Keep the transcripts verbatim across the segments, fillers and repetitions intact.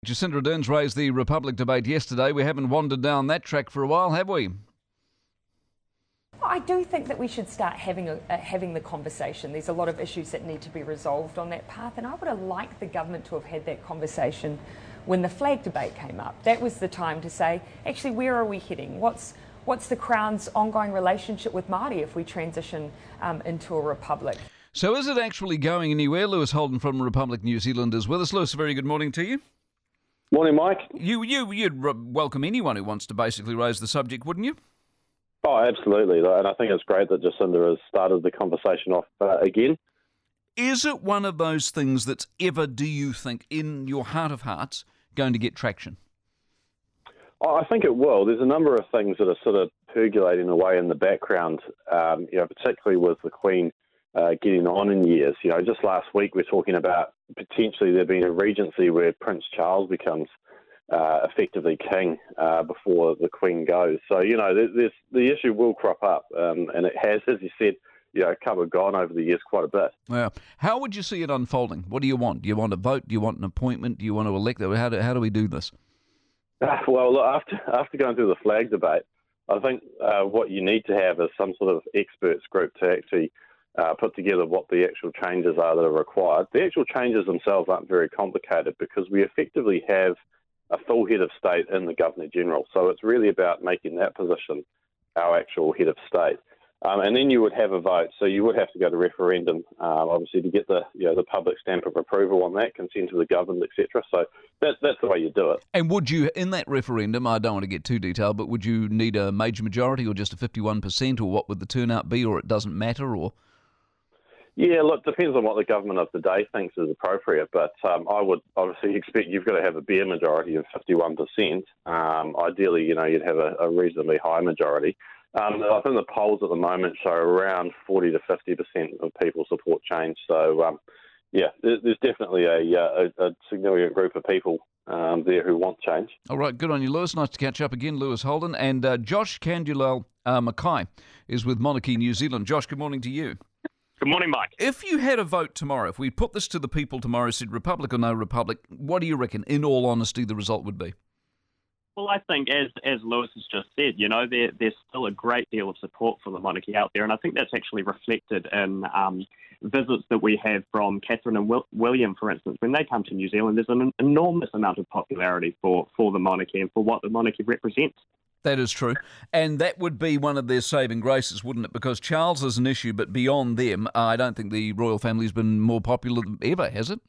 Jacinda Ardern's raised the Republic debate yesterday. We haven't wandered down that track for a while, have we? I do think that we should start having a, uh, having the conversation. There's a lot of issues that need to be resolved on that path, and I would have liked the government to have had that conversation when the flag debate came up. That was the time to say, actually, where are we heading? What's what's the Crown's ongoing relationship with Māori if we transition um, into a republic? So is it actually going anywhere? Lewis Holden from Republic New Zealand is with us. Lewis, a very good morning to you. Morning, Mike. You, you, you'd welcome anyone who wants to basically raise the subject, wouldn't you? Oh, absolutely. And I think it's great that Jacinda has started the conversation off uh, again. Is it one of those things that's ever, do you think, in your heart of hearts, going to get traction? Oh, I think it will. There's a number of things that are sort of percolating away in the background, um, you know, particularly with the Queen uh, getting on in years. You know, just last week we're talking about potentially there being a regency where Prince Charles becomes uh, effectively king uh, before the Queen goes. So, you know, there's, the issue will crop up, um, and it has, as you said, you know, come and gone over the years quite a bit. Yeah. How would you see it unfolding? What do you want? Do you want a vote? Do you want an appointment? Do you want to elect? How do, how do we do this? Uh, well, look, after after going through the flag debate, I think uh, what you need to have is some sort of experts group to actually uh, put together what the actual changes are that are required. The actual changes themselves aren't very complicated because we effectively have a full head of state in the Governor-General. So it's really about making that position our actual head of state. Um, and then you would have a vote, so you would have to go to referendum, um, obviously, to get the you know the public stamp of approval on that, consent of the government, et cetera. So that's that's the way you do it. And would you, in that referendum, I don't want to get too detailed, but would you need a major majority or just a fifty-one percent, or what would the turnout be, or it doesn't matter, or? Yeah, look, depends on what the government of the day thinks is appropriate, but um, I would obviously expect you've got to have a bare majority of fifty-one percent. Um, ideally, you know, you'd have a, a reasonably high majority. Um, I think the polls at the moment show around forty to fifty percent of people support change. So, um, yeah, there's, there's definitely a, a, a significant group of people um, there who want change. All right, good on you, Lewis. Nice to catch up again, Lewis Holden. And uh, Josh Candulal uh, Mackay is with Monarchy New Zealand. Josh, good morning to you. Good morning, Mike. If you had a vote tomorrow, if we put this to the people tomorrow, said Republic or no Republic, what do you reckon, in all honesty, the result would be? Well, I think, as as Lewis has just said, you know, there, there's still a great deal of support for the monarchy out there, and I think that's actually reflected in um, visits that we have from Catherine and Will- William, for instance. When they come to New Zealand, there's an enormous amount of popularity for, for the monarchy and for what the monarchy represents. That is true. And that would be one of their saving graces, wouldn't it? Because Charles is an issue, but beyond them, I don't think the royal family's been more popular than ever, has it?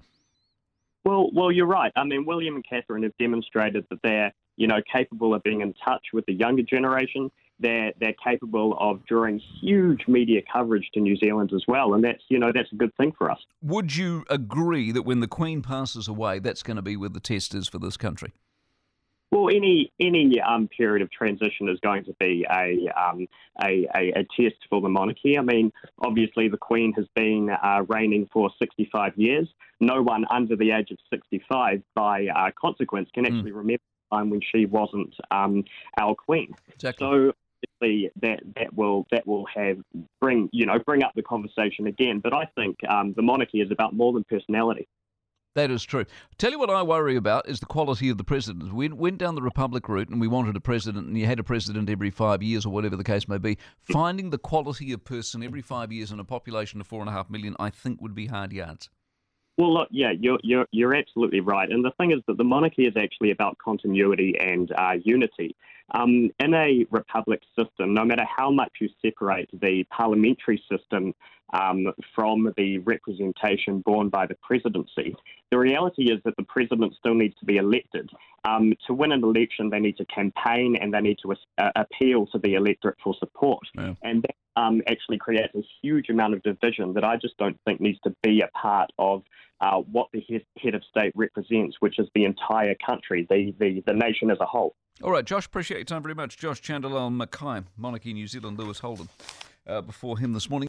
Well, well, you're right. I mean, William and Catherine have demonstrated that they're, you know, capable of being in touch with the younger generation. They're they're capable of drawing huge media coverage to New Zealand as well, and that's, you know, that's a good thing for us. Would you agree that when the Queen passes away, that's going to be where the test is for this country? Well, any any um, period of transition is going to be a, um, a, a a test for the monarchy. I mean, obviously the Queen has been uh, reigning for sixty-five years. No one under the age of sixty-five, by uh, consequence, can actually mm. remember the time when she wasn't um, our Queen. Exactly. So obviously that that will that will have bring you know bring up the conversation again. But I think um, the monarchy is about more than personality. That is true. Tell you what I worry about is the quality of the president. We went down the Republic route and we wanted a president, and you had a president every five years or whatever the case may be. Finding the quality of person every five years in a population of four and a half million, I think, would be hard yards. Well, look, yeah, you're, you're, you're absolutely right. And the thing is that the monarchy is actually about continuity and uh, unity. Um, in a republic system, no matter how much you separate the parliamentary system um, from the representation borne by the presidency, the reality is that the president still needs to be elected. Um, to win an election, they need to campaign and they need to uh, appeal to the electorate for support. Yeah. And that um, actually creates a huge amount of division that I just don't think needs to be a part of uh, what the head of state represents, which is the entire country, the, the, the nation as a whole. All right, Josh, appreciate your time very much. Josh Candulal Mackay, Monarchy New Zealand, Lewis Holden, uh, before him this morning.